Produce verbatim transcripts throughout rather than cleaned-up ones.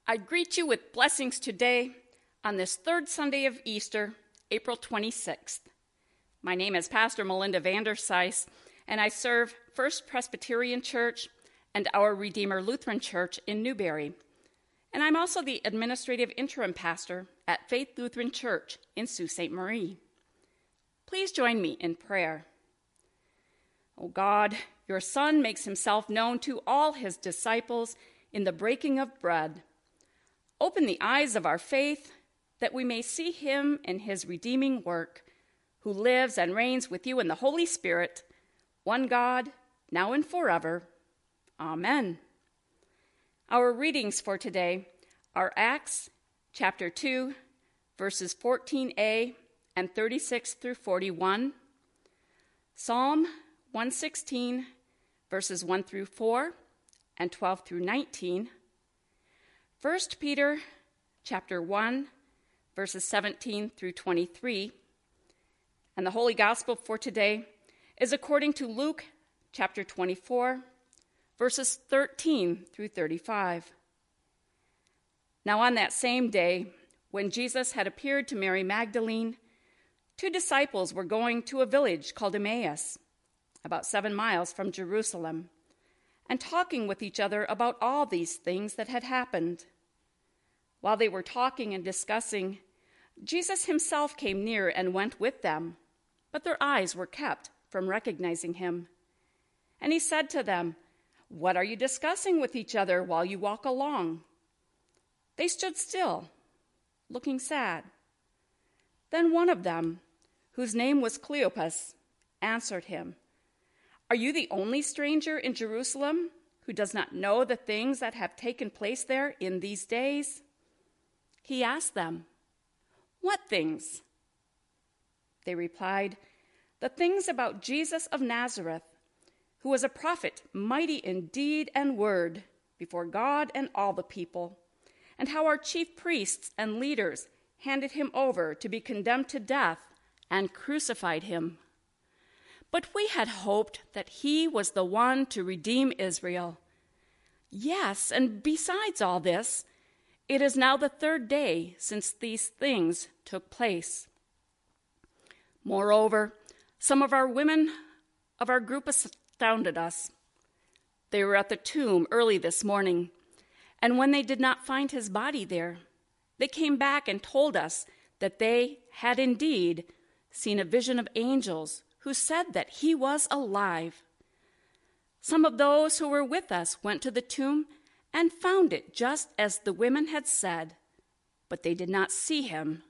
I greet you with blessings today on this third Sunday of Easter, April twenty-sixth. My name is Pastor Melinda Vandersice, and I serve First Presbyterian Church and Our Redeemer Lutheran Church in Newberry. And I'm also the administrative interim pastor at Faith Lutheran Church in Sault Ste. Marie. Please join me in prayer. O God, your Son makes himself known to all his disciples in the breaking of bread. Open the eyes of our faith that we may see him in his redeeming work, who lives and reigns with you in the Holy Spirit, one God, now and forever. Amen. Our readings for today are Acts chapter two, verses fourteen a and thirty-six through forty-one, Psalm one sixteen, verses one through four and twelve through nineteen, First Peter chapter one, verses seventeen through twenty-three, and the Holy Gospel for today is according to Luke chapter twenty-four, verses thirteen through thirty-five. Now on that same day, when Jesus had appeared to Mary Magdalene, two disciples were going to a village called Emmaus, about seven miles from Jerusalem, and talking with each other about all these things that had happened. While they were talking and discussing, Jesus himself came near and went with them, but their eyes were kept from recognizing him. And he said to them, "What are you discussing with each other while you walk along?" They stood still, looking sad. Then one of them, whose name was Cleopas, answered him, "Are you the only stranger in Jerusalem who does not know the things that have taken place there in these days?" He asked them, "What things?" They replied, "The things about Jesus of Nazareth, who was a prophet, mighty in deed and word before God and all the people, and how our chief priests and leaders handed him over to be condemned to death and crucified him. But we had hoped that he was the one to redeem Israel. Yes, and besides all this, it is now the third day since these things took place. Moreover, some of our women of our group astounded us. They were at the tomb early this morning, and when they did not find his body there, they came back and told us that they had indeed seen a vision of angels who said that he was alive. Some of those who were with us went to the tomb and found it just as the women had said, but they did not see him."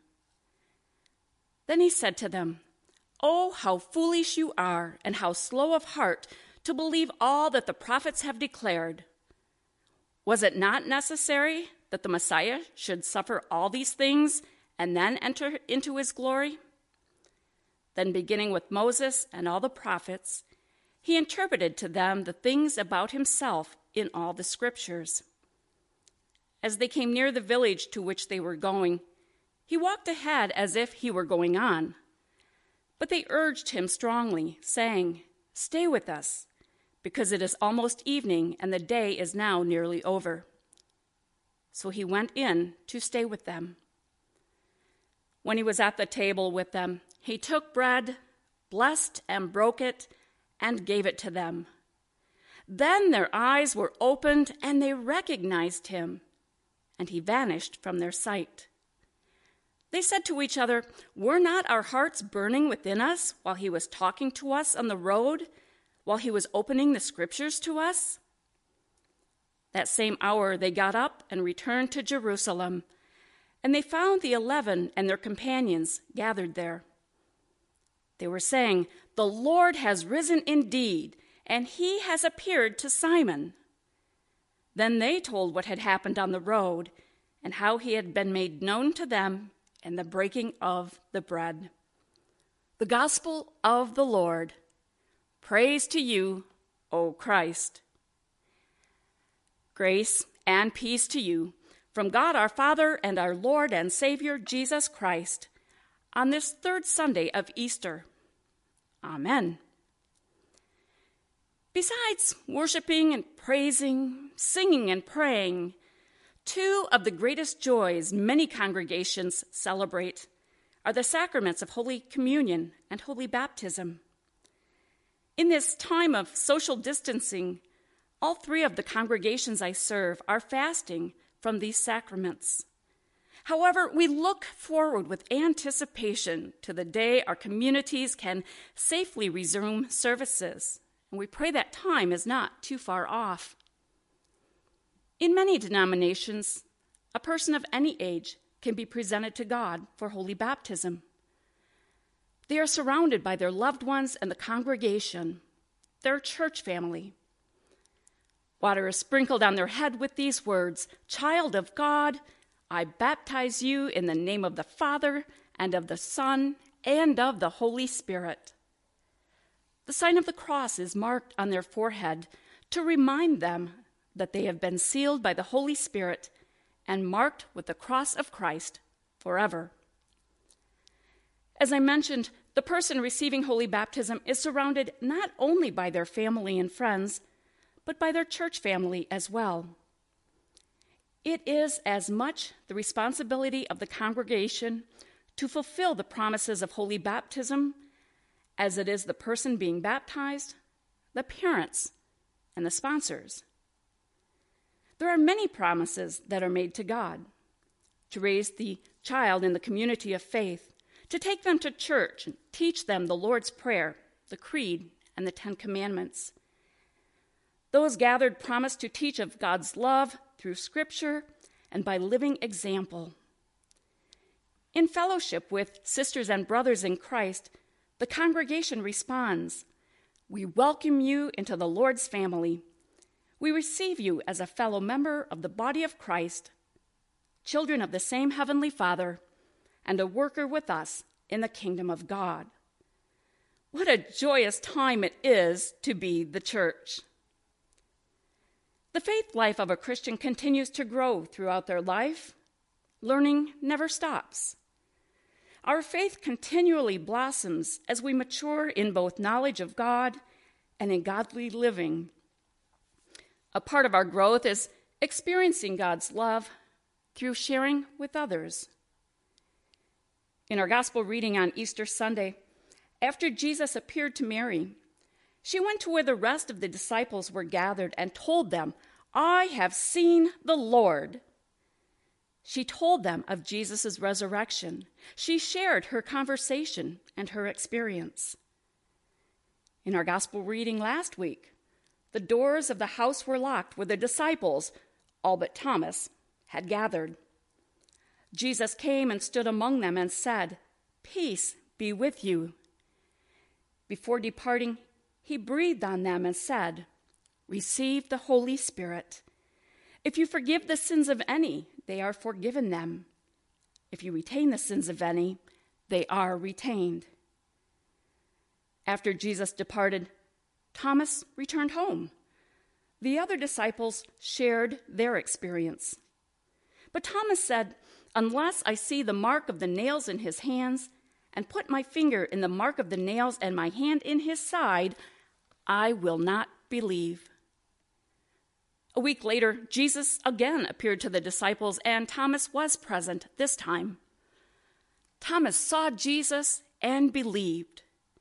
Then he said to them, "Oh, how foolish you are, and how slow of heart to believe all that the prophets have declared. Was it not necessary that the Messiah should suffer all these things and then enter into his glory?" Then, beginning with Moses and all the prophets, he interpreted to them the things about himself in all the scriptures. As they came near the village to which they were going, he walked ahead as if he were going on. But they urged him strongly, saying, "Stay with us, because it is almost evening and the day is now nearly over." So he went in to stay with them. When he was at the table with them, he took bread, blessed and broke it, and gave it to them. Then their eyes were opened and they recognized him, and he vanished from their sight. They said to each other, "Were not our hearts burning within us while he was talking to us on the road, while he was opening the scriptures to us?" That same hour they got up and returned to Jerusalem, and they found the eleven and their companions gathered there. They were saying, "The Lord has risen indeed, and he has appeared to Simon." Then they told what had happened on the road and how he had been made known to them in the breaking of the bread. The Gospel of the Lord. Praise to you, O Christ. Grace and peace to you from God our Father and our Lord and Savior Jesus Christ on this third Sunday of Easter. Amen. Besides worshiping and praising, singing and praying, Two of the greatest joys many congregations celebrate are the sacraments of Holy Communion and Holy Baptism. In this time of social distancing, all three of the congregations I serve are fasting from these sacraments. However, we look forward with anticipation to the day our communities can safely resume services, and we pray that time is not too far off. In many denominations, a person of any age can be presented to God for holy baptism. They are surrounded by their loved ones and the congregation, their church family. Water is sprinkled on their head with these words, "Child of God, I baptize you in the name of the Father and of the Son and of the Holy Spirit." The sign of the cross is marked on their forehead to remind them that they have been sealed by the Holy Spirit and marked with the cross of Christ forever. As I mentioned, the person receiving holy baptism is surrounded not only by their family and friends, but by their church family as well. It is as much the responsibility of the congregation to fulfill the promises of holy baptism as it is the person being baptized, the parents, and the sponsors. There are many promises that are made to God: to raise the child in the community of faith, to take them to church and teach them the Lord's Prayer, the Creed, and the Ten Commandments. Those gathered promise to teach of God's love through Scripture and by living example. In fellowship with sisters and brothers in Christ, the congregation responds, "We welcome you into the Lord's family. We receive you as a fellow member of the body of Christ, children of the same Heavenly Father, and a worker with us in the kingdom of God." What a joyous time it is to be the church. The faith life of a Christian continues to grow throughout their life. Learning never stops. Our faith continually blossoms as we mature in both knowledge of God and in godly living. A part of our growth is experiencing God's love through sharing with others. In our gospel reading on Easter Sunday, after Jesus appeared to Mary, she went to where the rest of the disciples were gathered and told them, "I have seen the Lord." She told them of Jesus' resurrection. She shared her conversation and her experience. In our gospel reading last week, the doors of the house were locked where the disciples, all but Thomas, had gathered. Jesus came and stood among them and said, "Peace be with you." Before departing, he breathed on them and said, "Receive the Holy Spirit. If you forgive the sins of any, they are forgiven them. If you retain the sins of any, they are retained." After Jesus departed, Thomas returned home. The other disciples shared their experience. But Thomas said, "Unless I see the mark of the nails in his hands and put my finger in the mark of the nails and my hand in his side, I will not believe." A week later, Jesus again appeared to the disciples, and Thomas was present this time. Thomas saw Jesus and believed.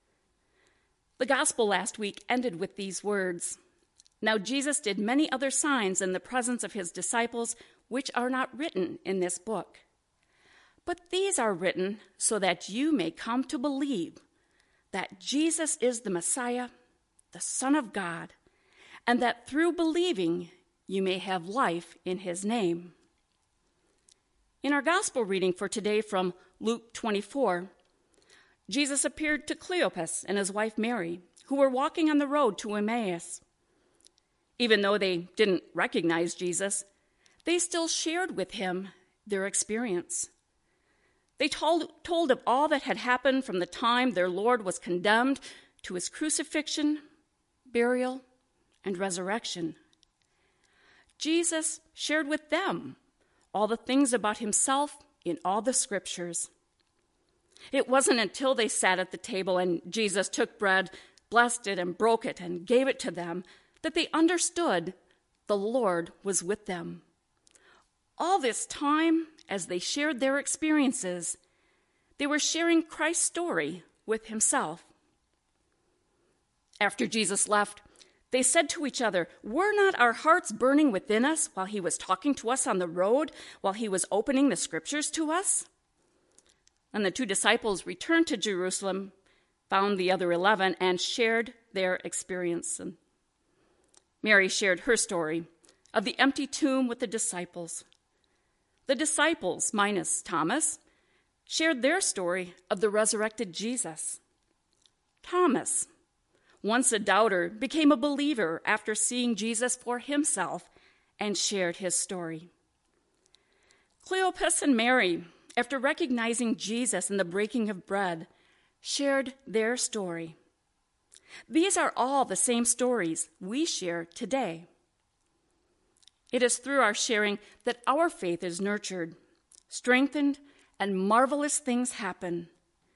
The gospel last week ended with these words, "Now Jesus did many other signs in the presence of his disciples, which are not written in this book. But these are written so that you may come to believe that Jesus is the Messiah, the Son of God, and that through believing you may have life in his name." In our gospel reading for today from Luke twenty-four, Jesus appeared to Cleopas and his wife Mary, who were walking on the road to Emmaus. Even though they didn't recognize Jesus, they still shared with him their experience. They told, told of all that had happened from the time their Lord was condemned to his crucifixion, burial, and resurrection. Jesus shared with them all the things about himself in all the scriptures. It wasn't until they sat at the table and Jesus took bread, blessed it, and broke it, and gave it to them that they understood the Lord was with them. All this time, as they shared their experiences, they were sharing Christ's story with himself. After Jesus left, they said to each other, "Were not our hearts burning within us while he was talking to us on the road, while he was opening the scriptures to us?" And the two disciples returned to Jerusalem, found the other eleven, and shared their experience. And Mary shared her story of the empty tomb with the disciples. The disciples, minus Thomas, shared their story of the resurrected Jesus. Thomas, once a doubter, became a believer after seeing Jesus for himself and shared his story. Cleopas and Mary, after recognizing Jesus in the breaking of bread, shared their story. These are all the same stories we share today. It is through our sharing that our faith is nurtured, strengthened, and marvelous things happen.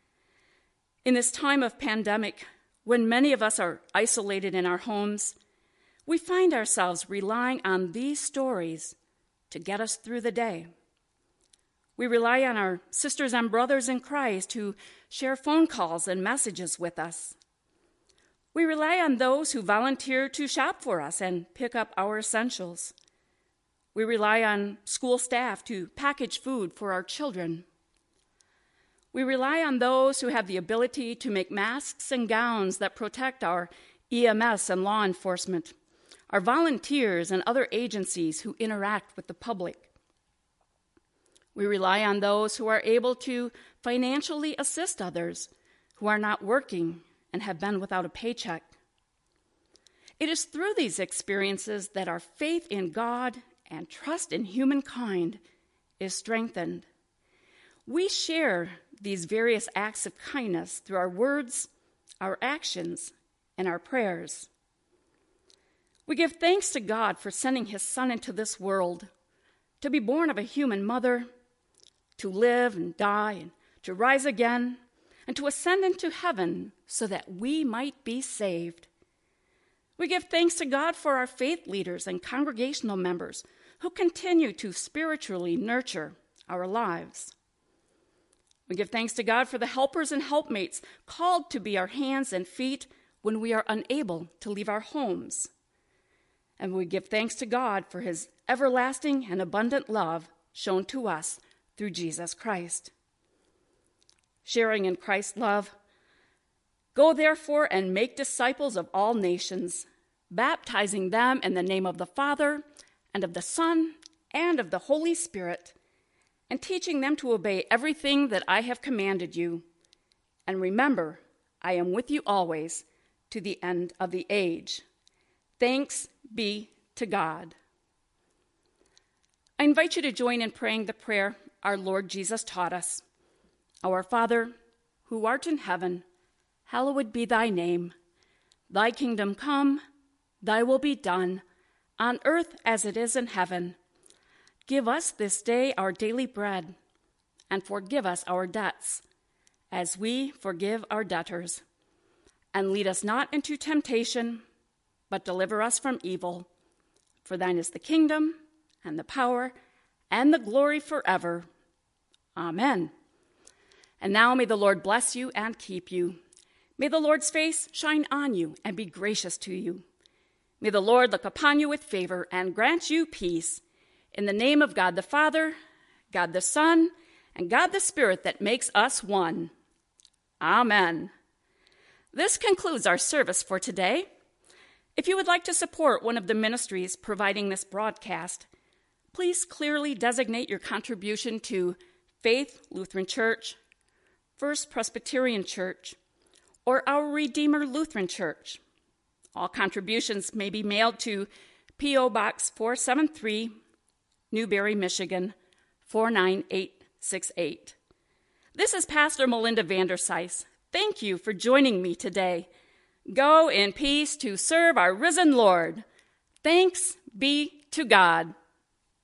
In this time of pandemic, when many of us are isolated in our homes, we find ourselves relying on these stories to get us through the day. We rely on our sisters and brothers in Christ who share phone calls and messages with us. We rely on those who volunteer to shop for us and pick up our essentials. We rely on school staff to package food for our children. We rely on those who have the ability to make masks and gowns that protect our E M S and law enforcement, our volunteers and other agencies who interact with the public. We rely on those who are able to financially assist others who are not working and have been without a paycheck. It is through these experiences that our faith in God and trust in humankind is strengthened. We share these various acts of kindness through our words, our actions, and our prayers. We give thanks to God for sending his Son into this world to be born of a human mother, to live and die and to rise again, and to ascend into heaven so that we might be saved. We give thanks to God for our faith leaders and congregational members who continue to spiritually nurture our lives. We give thanks to God for the helpers and helpmates called to be our hands and feet when we are unable to leave our homes. And we give thanks to God for his everlasting and abundant love shown to us through Jesus Christ. Sharing in Christ's love, go therefore and make disciples of all nations, baptizing them in the name of the Father and of the Son and of the Holy Spirit, and teaching them to obey everything that I have commanded you. And remember, I am with you always to the end of the age. Thanks be to God. I invite you to join in praying the prayer our Lord Jesus taught us. Our Father, who art in heaven, hallowed be thy name. Thy kingdom come, thy will be done, on earth as it is in heaven. Give us this day our daily bread, and forgive us our debts, as we forgive our debtors. And lead us not into temptation, but deliver us from evil. For thine is the kingdom, and the power, and the glory forever. Amen. And now may the Lord bless you and keep you. May the Lord's face shine on you and be gracious to you. May the Lord look upon you with favor and grant you peace. In the name of God the Father, God the Son, and God the Spirit that makes us one. Amen. This concludes our service for today. If you would like to support one of the ministries providing this broadcast, please clearly designate your contribution to Faith Lutheran Church, First Presbyterian Church, or Our Redeemer Lutheran Church. All contributions may be mailed to P O Box four seventy-three, Newberry, Michigan, four nine eight six eight. This is Pastor Melinda Vandersice. Thank you for joining me today. Go in peace to serve our risen Lord. Thanks be to God.